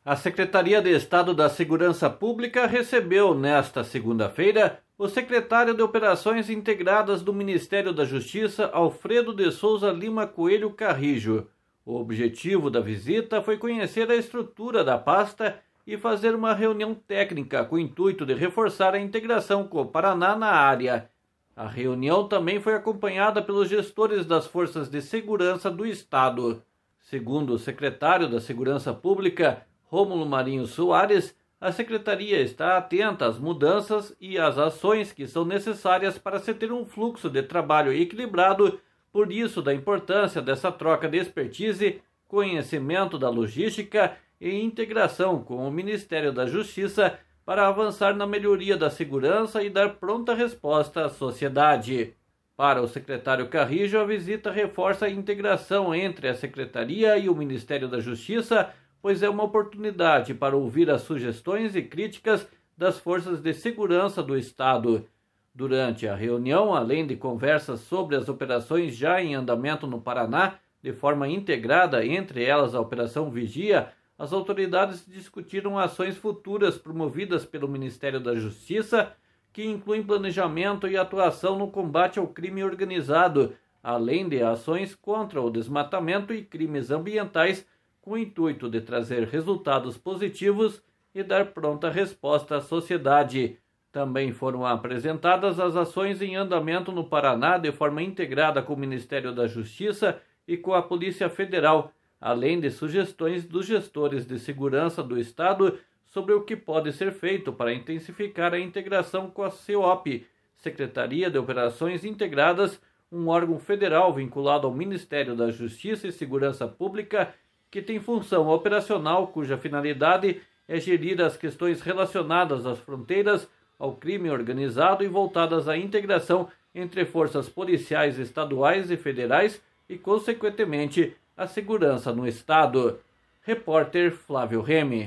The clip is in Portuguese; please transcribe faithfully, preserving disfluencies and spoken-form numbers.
A Secretaria de Estado da Segurança Pública recebeu, nesta segunda-feira, o secretário de Operações Integradas do Ministério da Justiça, Alfredo de Souza Lima Coelho Carrijo. O objetivo da visita foi conhecer a estrutura da pasta e fazer uma reunião técnica com o intuito de reforçar a integração com o Paraná na área. A reunião também foi acompanhada pelos gestores das Forças de Segurança do Estado. Segundo o secretário da Segurança Pública, Rômulo Marinho Soares, a Secretaria está atenta às mudanças e às ações que são necessárias para se ter um fluxo de trabalho equilibrado, por isso da importância dessa troca de expertise, conhecimento da logística e integração com o Ministério da Justiça para avançar na melhoria da segurança e dar pronta resposta à sociedade. Para o secretário Carrijo, a visita reforça a integração entre a Secretaria e o Ministério da Justiça, pois é uma oportunidade para ouvir as sugestões e críticas das forças de segurança do Estado. Durante a reunião, além de conversas sobre as operações já em andamento no Paraná, de forma integrada, entre elas a Operação Vigia, as autoridades discutiram ações futuras promovidas pelo Ministério da Justiça, que incluem planejamento e atuação no combate ao crime organizado, além de ações contra o desmatamento e crimes ambientais, com o intuito de trazer resultados positivos e dar pronta resposta à sociedade. Também foram apresentadas as ações em andamento no Paraná de forma integrada com o Ministério da Justiça e com a Polícia Federal, além de sugestões dos gestores de segurança do Estado sobre o que pode ser feito para intensificar a integração com a CEOP, Secretaria de Operações Integradas, um órgão federal vinculado ao Ministério da Justiça e Segurança Pública, que tem função operacional cuja finalidade é gerir as questões relacionadas às fronteiras, ao crime organizado e voltadas à integração entre forças policiais estaduais e federais e, consequentemente, a segurança no Estado. Repórter Flávio Remy.